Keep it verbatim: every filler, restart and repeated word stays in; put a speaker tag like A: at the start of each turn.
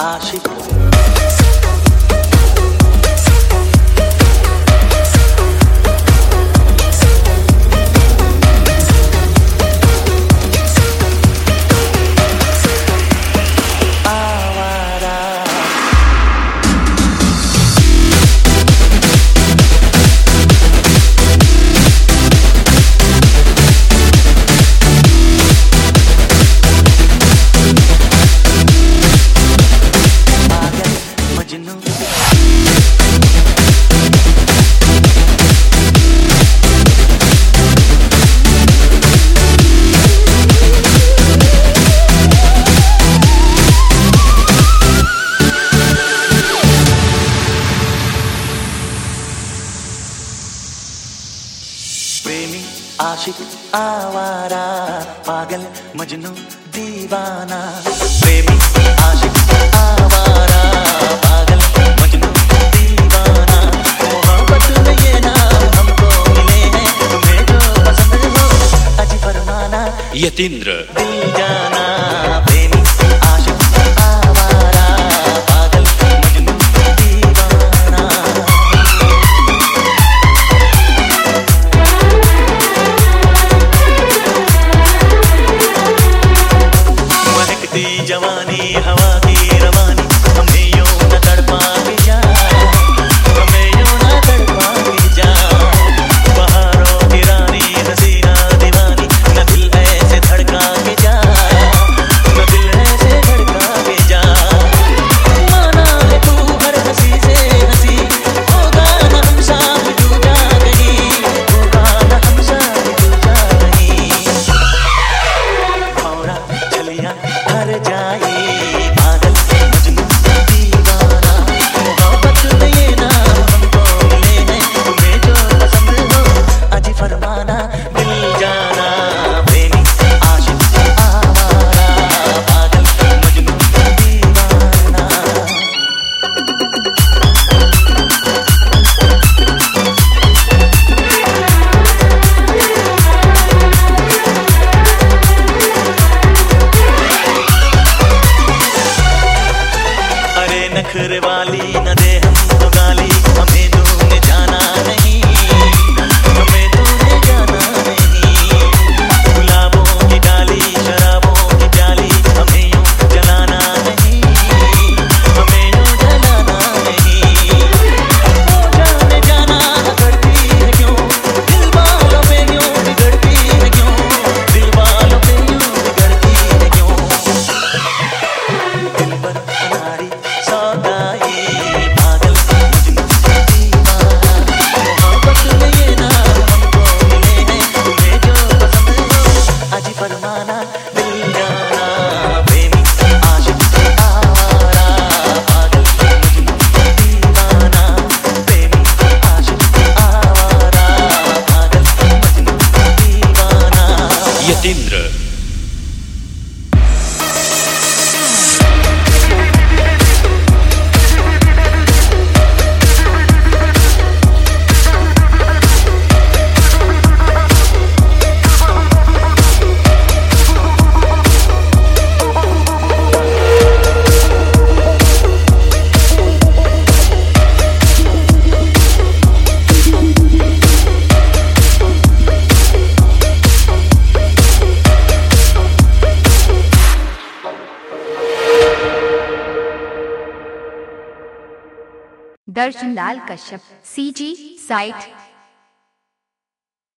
A: आशिक। प्रेमी आशिक आवारा पागल मजनू दीवाना। प्रेमी आशिक आवारा पागल मजनू दीवाना। मोहब्बत में ये नाम हमको मिले हैं, तुम्हें जो पसंद हो अजी फरमाना।
B: यतीन्द्र
A: दिल जाना। प्रेमी आशिक आवारा पागल मजनू दीवाना। जवानी हवा की रवानी हमें यूं न तड़पा के जाए, हमें यूं न तड़पा के जाए। बहारों की रानी हसीना दीवानी न दिल ऐसे धड़का के जाए, न दिल ऐसे धड़का के जाए। माना है तू हर हंसी से हंसी, होगा न हम साथ टूटा कहीं, होगा न हम साथ टूटा कहीं। भौरा चलिया हर जाए पागल मजनू दीवाना। मोहब्बत में ये नाम हमको मिले हैं, तुम्हें जो पसंद हो अजी फरमाना। दिल जाना। प्रेमी आशिक आवारा पागल मजनू दीवाना। अरे नखरे वाली न दे हमको गाली, हमें तूने जाना नहीं, हमें तूने जाना नहीं। गुलाबों की डाली शराबों की जाली, हमें यूं जलाना नहीं, हमें यूं जलाना नहीं। वो जाने जाना करती है क्यों, दिल वालों पे यूं बिगड़ती है क्यों, दिल वालों पे यूं बिगड़ती है क्यों। दिल पर नारी सौगाई पागल मजनू दीवाना। मोहब्बत में ये नाम हमको मिले हैं, तुम्हें जो पसंद हो अजी फरमाना। दिल जाना। प्रेमी आशिक आवारा पागल मजनू दीवाना। प्रेमी आशिक आवारा पागल मजनू दीवाना।
B: Yatindra
C: Darshan Lal Kashyap, CG site.